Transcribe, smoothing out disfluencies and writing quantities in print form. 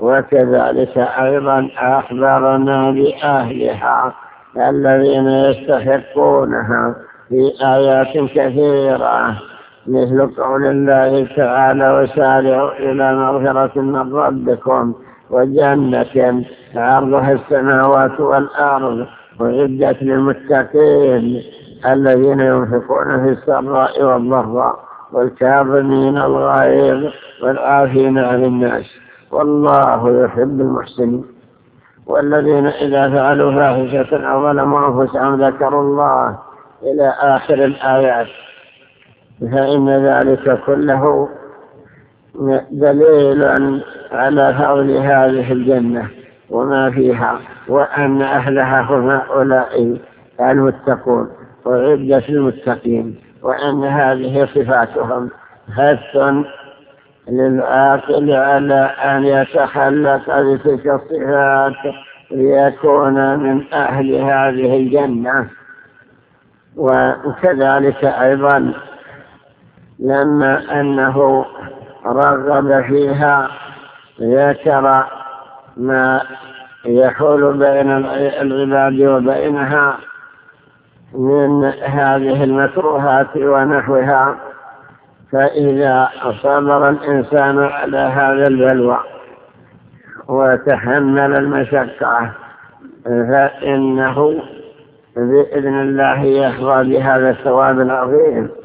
وكذلك أيضا أخبرنا بأهلها الذين يستحقونها في آيات كثيرة، مثل قول الله تعالى: وسارعوا إلى مغفرة من ربكم وجنة عرضها السماوات والأرض وعدت للمتقين الذين ينفقون في السراء والضراء والكاظمين الغيظ والعافين عن الناس والله يحب المحسنين. والذين إذا فعلوا فاحشة أو ظلموا أنفسهم ذكروا الله إلى آخر الآيات، فإن ذلك كله دليل على فضل هذه الجنة وما فيها، وأن أهلها هم هؤلاء المتقون وعدة المتقين، وأن هذه صفاتهم حث للعاقل على أن يتخلق بتلك الصفات ليكون من أهل هذه الجنة. وكذلك أيضا لما أنه رغب فيها ذكر ما يحول بين العباد وبينها من هذه المكروهات ونحوها. فإذا صبر الإنسان على هذا البلوى وتحمل المشقة فإنه بإذن الله يحظى بهذا الثواب العظيم